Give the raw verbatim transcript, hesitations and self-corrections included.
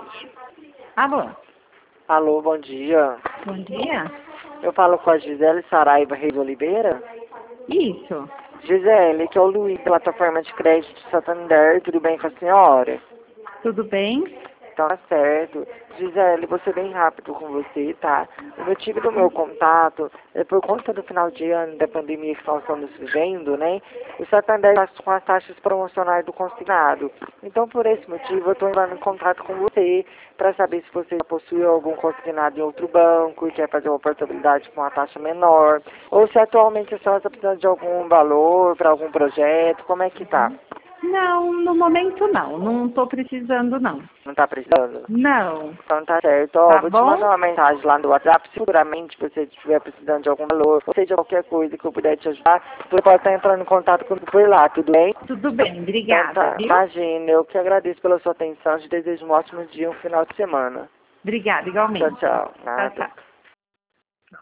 Alô? Alô, bom dia. Bom dia. Eu falo com a Gisele Saraiva Reis Oliveira. Isso. Gisele, que é o Luiz, plataforma de crédito Santander, tudo bem com a senhora? Tudo bem? Então tá certo. Gisele, vou ser bem rápido com você, tá? O motivo do meu contato é por conta do final de ano da pandemia que nós estamos vivendo, né? O Santander está com as taxas promocionais do consignado. Então, por esse motivo, eu estou entrando em contato com você para saber se você possui algum consignado em outro banco e quer fazer uma portabilidade com uma taxa menor, ou se atualmente a senhora está precisando de algum valor para algum projeto, como é que tá? Não, no momento não. Não estou precisando, não. Não está precisando? Não. Então tá certo. Ó, Tá vou te bom? mandar uma mensagem lá no WhatsApp. Se futuramente você estiver precisando de algum valor, ou seja, qualquer coisa que eu puder te ajudar, você pode estar entrando em contato comigo por lá, tudo bem? Tudo bem, Então obrigada, tá. viu? Imagina, eu que agradeço pela sua atenção. Te desejo um ótimo dia, um final de semana. Obrigada, Tchau, igualmente. tchau. Tchau, Nada. tchau.